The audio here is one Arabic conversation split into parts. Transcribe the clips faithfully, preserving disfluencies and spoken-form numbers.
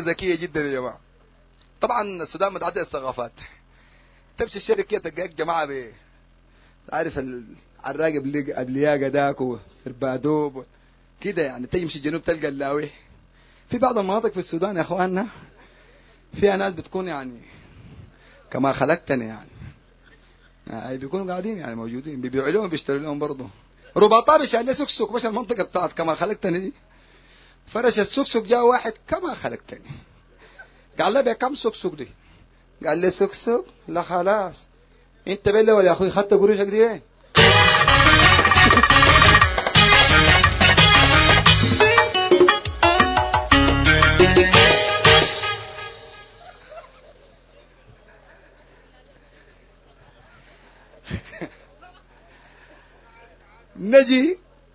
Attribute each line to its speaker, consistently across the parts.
Speaker 1: ذكيه جدا يا جماعه. طبعا السودان متعدد الثقافات. تمشي الشركه كده تلقاك جماعه ب عارف العراق ابلياقه داك وسربادوب كده يعني. تمشي الجنوب تلقى اللاوي. في بعض المناطق في السودان يا اخواننا فيها ناس بتكون يعني كما خلقتني يعني, يعني بيكونوا قاعدين يعني موجودين بيبيعوا لهم بيشتروا لهم برضه رباطه بيشال لي سكسك. مش المنطقه بتاعت كما خلقتني دي فرش السكسك جاء واحد كما خلقتني قال له بكم سكسك دي؟ قال لي سكسك لا خلاص انت بالله ولا يا اخوي خدت قروشك دي وين؟ نجي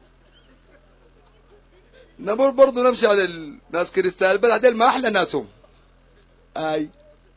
Speaker 1: نمر برضو نمشي على الناس كريستال بل هذول ما احلى ناسهم. اي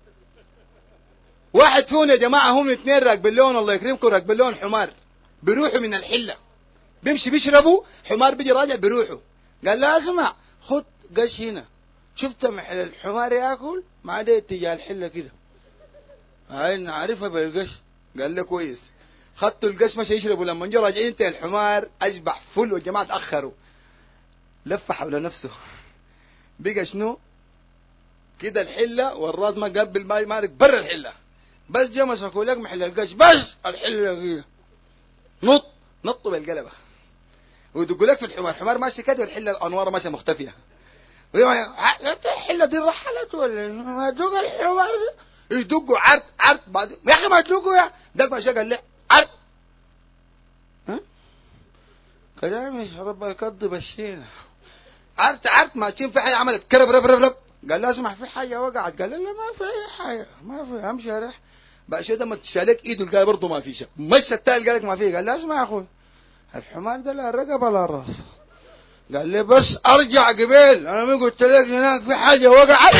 Speaker 1: واحد فيهم يا جماعه هم اثنين راكبين لهم الله يكرمكم راكبين لهم حمار بيروحوا من الحله بيمشي بيشربوا حمار بيجي راجع بيروحوا. قال لا اسمع خد قش هنا شفت محل الحمار ياكل ما عاد اتجاه الحله كده هاي نعرفها بالقش. قال له كويس. خدتوا القش مشى يشربوا لما جو راجعين انت الحمار اشبح فل والجماعه تاخروا لف حول نفسه بقى شنو كده الحله والراس ما قبل ما يمارك برا الحله بس جا مسكوا لك محل القش بس الحله كده نط نطوا بالقلبه ويدقوا لك في الحمار الحمار ماشي كده والحله الانوار ماشيه مختفيه الحله دي رحلت ولا ما دوق الحمار يدقوا عرض عرض بعد يا اخي ما تدقوا يا دق ما قال له عرض ها كلامي ربنا يكذب الشيء عرض عرض ماشيين في حاجه عملت كرب رب رب رب قال له اسمع في حاجه وقعت قال له لا ما في اي حاجه ما في امشي اريح بقى شيء ده ما تشالك ايده قال برضه ما في شيء مش التال قال لك ما في قال له اسمع يا اخوي الحمار ده لا رقبه لا راس قال لي بس ارجع قبيل انا ما قلت لك هناك في حاجه وقعت.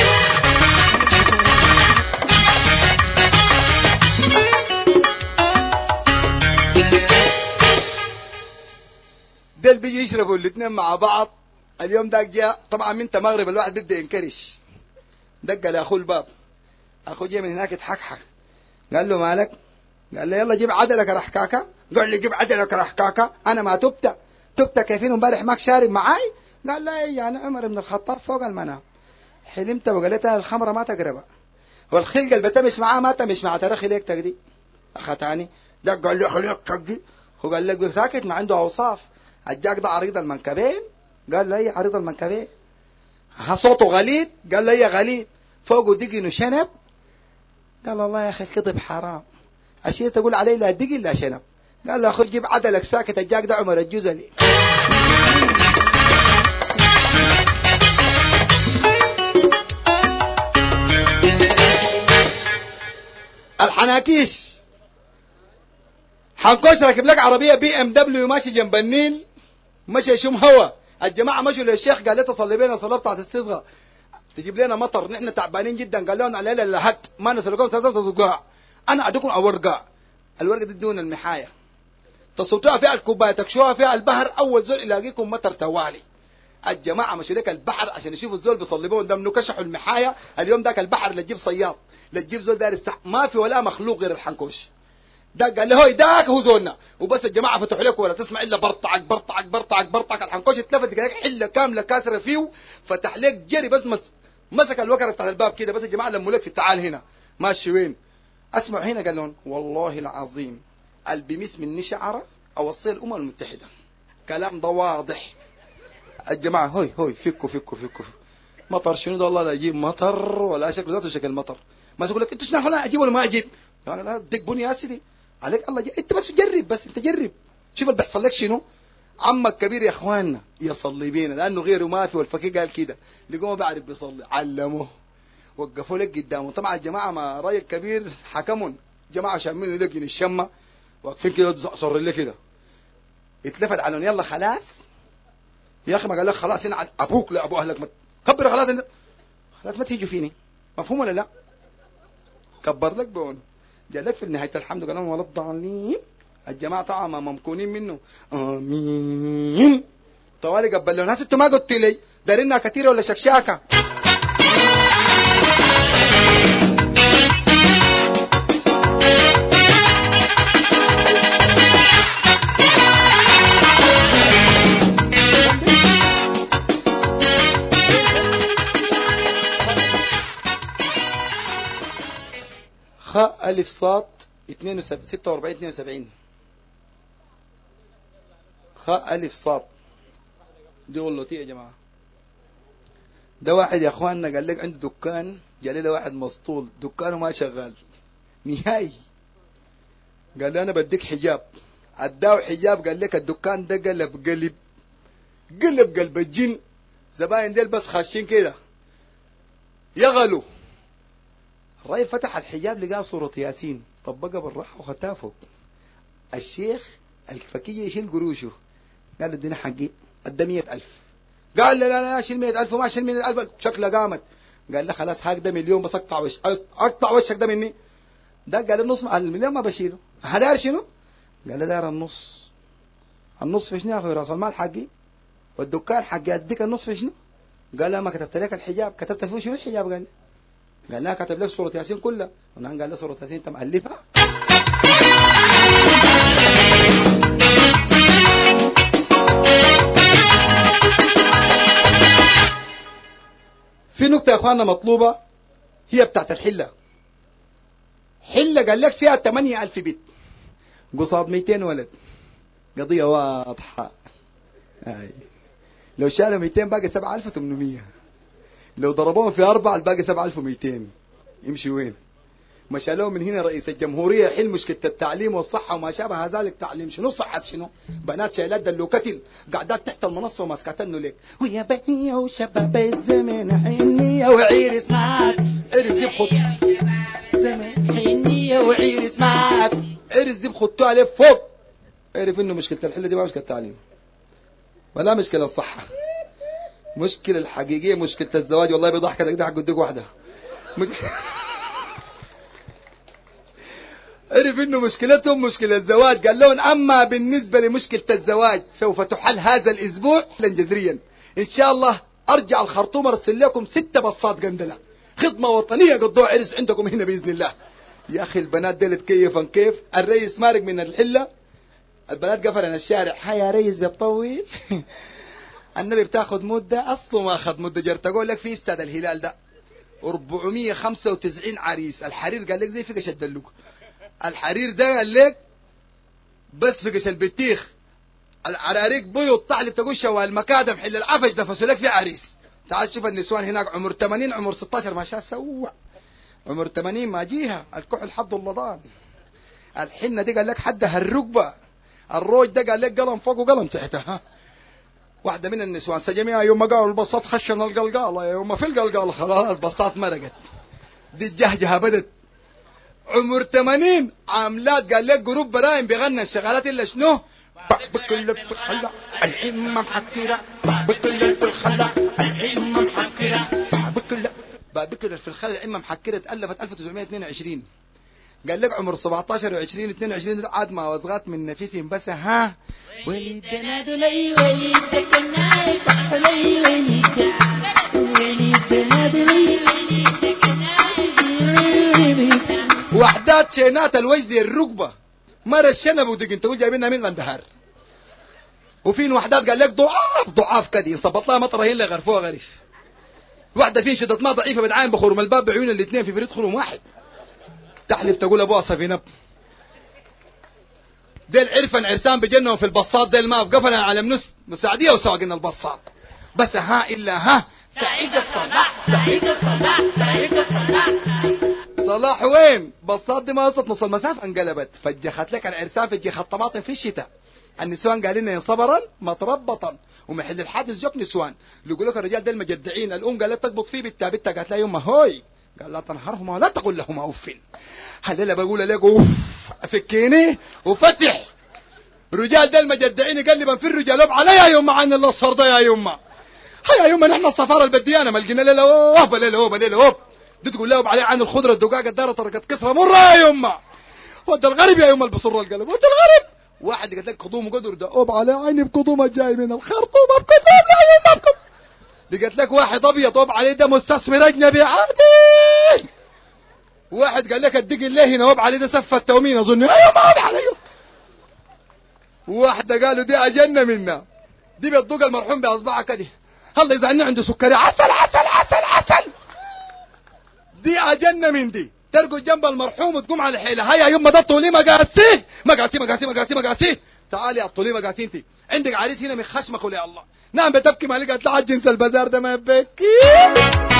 Speaker 1: دل بيجي يشربوا الاثنين مع بعض. اليوم داك جاء طبعا من مغرب الواحد بيبدا ينكرش دق لاخوه الباب اخوه جاي من هناك يتحكحك قال له مالك قال له يلا جيب عدلك رحكاكا قال لي جيب عدلك رحكاكا انا ما تبت تبت كيفين امبارح ماك شارب معاي قال لا يعني عمر بن الخطاب فوق المنام حلمت وقالت انا الخمره ما تقربها والخلقه اللي بتمش معاه ما تمش مع ترخي ليك تقدي اخذتاني دق قال لي خليك تقدي هو قال لك ساكت ما عنده اوصاف الجاك ده عريض المنكبين قال له هي عريض المنكبين ها صوته غليظ قال له هي غليظ فوقه دقن وشنب قال الله يا اخي الكذب حرام اشياء تقول علي لا دقن لا شنب قال له خذ جيب عدلك ساكت الجاك ده عمر الجزلي. الحناكيش حنكوش راكب لك عربيه بي ام دبليو ماشي جنب النيل مشي يشم هوا الجماعه مشوا للشيخ قال له تصلي بينا صلاه بتاعت الصيغه تجيب لنا مطر نحن تعبانين جدا قال لهم على الليله هات ما نسلكم سلسله تزقوها انا ادكم اورقه الورقه دي دون المحايه تصوتوها فيها الكوبايه تكشوها فيها البحر اول زول يلاقيكم مطر توالي. الجماعه مشوا لك البحر عشان يشوفوا الزول بيصلي بهم دم كشحوا المحايه. اليوم ذاك البحر لا تجيب صياد لا تجيب زول دار السح ما في ولا مخلوق غير الحنكوش ده قال له هوي داك هو زولنا وبس الجماعه فتحوا لك ولا تسمع الا برطعك برطعك برطعك برطعك الحنكوش اتلفت قال لك حله كامله كاسره فيه فتح لك جري بس مس مسك الوكره بتاع الباب كده بس الجماعه لموا لك في التعال هنا ماشي وين اسمعوا هنا قال لهم والله العظيم البمس مني شعره اوصي الامم المتحده كلام ده واضح. الجماعه هوي هوي فكوا فكوا فكوا مطر شنو ده والله لا اجيب مطر ولا شكل ذاته شكل مطر ما تقول لك انت شنو هنا اجيب ولا ما اجيب قال لا دق بني يا سيدي عليك الله جي. انت بس جرب بس انت جرب شوف اللي بيحصل لك شنو. عمك كبير يا اخواننا يصلي بينا لانه غيره ما في والفقيه قال كده لقوه ما بعرف بيصلي علموه وقفوا لك قدامه. طبعا الجماعه ما راي الكبير حكمون جماعه شامين لقين الشمه واقفين كده صر لي كده اتلفت عليهم يلا خلاص يا اخي ما قال لك خلاص هنا ابوك لا ابو اهلك مت كبر خلاص انت خلاص ما تيجوا فيني مفهوم ولا لا كبر لك بون جاء لك في نهايه الحمد لله ولا الضالين الجماعه طبعا ممكونين منه امين طوالي قبل له ناس انتوا ما قلت لي دارينها كثيره ولا شكشاكه خاء ألف صاد ستة وأربعين اثنين وسبعين. خاء ألف صاد دي غلطية يا جماعة. ده واحد يا اخواننا قال لك عنده دكان، جاء له واحد مسطول دكانه ما شغال نهائي، قال له انا بديك حجاب، اداه حجاب، قال لك الدكان ده قلب قلب قلب قلب الجن، زباين ديل بس خاشين كده يغلوا. الراجل فتح الحجاب لقاه صورة ياسين، طبقها بالراحة وخدتها فوق. الشيخ الفكية يشيل قروشه، قال له اديني حقي، ادى مئة ألف. قال له لا لا شيل مئة ألف وما شيل مئة ألف، شكله قامت. قال له خلاص هاك ده مليون بس اقطع وش اقطع وشك ده مني. ده قال النص المليون ما بشيله، هدار شنو؟ قال له دار النص. النص في شنو يا اخوي؟ راس المال حقي والدكان حقي، اديك النص في شنو؟ قال له ما كتبت لك الحجاب، كتبت فيه شنو الحجاب؟ قال قال لا كتب لك صورة ياسين كلها. ونحن قال له صورة ياسين انت مؤلفها؟ في نقطة يا اخواننا مطلوبة هي بتاعت الحلة. حلة قال لك فيها ثمانية ألف بيت قصاد مئتين ولد، قضية واضحة. آي. لو شالوا مئتين باقي سبعة ألف وثمانمئة، لو ضربوهم في أربعة الباقي سبعة ألف ومئتين، يمشي وين؟ ما شالوه من هنا رئيس الجمهورية يحل مشكلة التعليم والصحة وما شابه ذلك. تعليم شنو؟ صحة شنو؟ بنات شايلات دلوكتن قاعدات تحت المنصة وماسكاتنه ليك، ويا بني وشباب الزمن حنية وعير اسمعك عرس دي بخط زمن حنية وعير اسمعك عرس دي بخطوه عليه فوق. عرف انه مشكلة الحلة دي ما مشكلة التعليم ولا مشكلة الصحة، مشكلة الحقيقية مشكلة الزواج. والله بيضحك كده حق قدك واحدة عرف انه مشكلتهم مشكلة الزواج. قال لهم اما بالنسبة لمشكلة الزواج سوف تحل هذا الاسبوع حلا جذريا ان شاء الله. ارجع الخرطوم ارسل لكم ستة بصات قندلة خدمة وطنية قضوا عرس عندكم هنا باذن الله. يا اخي البنات ديلت كيفا كيف. الرئيس مارق من الحلة، البنات قفلنا الشارع، هيا يا ريس بيطول النبي بتاخد مدة، اصله ما اخذ مدة. جرت اقول لك في استاد الهلال ده أربعمئة وخمسة وتسعين عريس. الحرير قال لك زي فقش الدلوق، الحرير ده قال لك بس فقش البتيخ، العراريق بيض طعل تقوشه والمكادم حل العفش دفسوا لك في عريس. تعال شوف النسوان هناك عمر ثمانين عمر ستة عشر ما شاء سوى، عمر ثمانين ما جيها الكحل حظ اللضان. الحنة دي قال لك حدها الركبة، الروج ده قال لك قلم فوق وقلم تحتها. واحدة من النسوان سجميها يوم ما قالوا البساط خشن القلقالة، يوم ما في القلقالة خلاص بساط مرقت. دي الجهجهة بدت عمر ثمانين عاملات قال لك جروب برايم بيغنى الشغالات إلا شنو؟ بكل في الخلا الحمة محكرة، بكل في الخلا الحمة محكرة، بكل بكل في الخلا الحمة محكرة. تألفت ألف وتسعمئة واثنين وعشرين. قال لك عمر سبعة عشر وعشرين اثنين وعشرين عاد ما وزغات من نفسهم بس ها وليدنا دلي وليدنا فحلي وليدنا دلي وحدات شينات الوجزي الركبة مرة الشنب ودقن تقول جايبينها من غندهار. وفين وحدات قال لك ضعاف ضعاف كدي صبط لها مطره هي اللي غرفوها غريف. واحدة فين شدت ما ضعيفة بدعاين بخرم الباب بعيون الاثنين في فريد خرم واحد تحلف تقول ابوها صفينب. ديل عرفن عرسان بجنهم في البساط ديل ما قفنا على منس مساعدية وسواقنا البساط بس ها إلا ها سعيد الصلاح سعيد الصلاح سعيد الصلاح. صلاح وين؟ بساط دي ما وصلت نص المسافة انقلبت فجخت لك العرسان في جخ الطماطم في الشتاء. النسوان قال لنا صبرا متربطا ومحل الحادث جوك نسوان يقول لك الرجال ديل مجدعين. الام قالت تقبض فيه بالتا بالتا قالت لا يما هوي قال لا تنهرهما ولا تقول لهما اوف. هللا بقول لك اوف فكيني وفتح رجال ديل مجدعين يقلبا في الرجال علي يا يما عن الاصفر ده يا يما هيا يما نحن الصفاره البديانه ما لقينا ليله اوه بليله اوه بليله اوه دي تقول لهم عليه عن الخضره الدقاق الداره طرقت كسره مره يا يما ود الغرب يا يما البصر القلب ود الغرب. واحد قال لك خضوم قدر ده اوب على عيني بقضومه جاي من الخرطوم بقضوم يا يما بقضوم. لقيت لك واحد ابيض اوب عليه ده مستثمر اجنبي عادي. واحد قال لك الدق الله هنا اوب عليه ده سفه تومين اظن يا يما اوب عليه. واحده قالوا دي اجنه منا دي بتدوق المرحوم باصبعها كده الله اذا عنده سكري عسل عسل عسل عسل دي اجنه من دي ترقد جنب المرحوم وتقوم على الحيله. هيا يما ده الطولي مقاسي مقاسي مقاسي مقاسي مقاسي. تعالي يا الطولي مقاسي. انت عندك عريس هنا من خشمك ولا يا الله. نعم بتبكي ما لقيت لحد جنس البازار ده ما يبكي.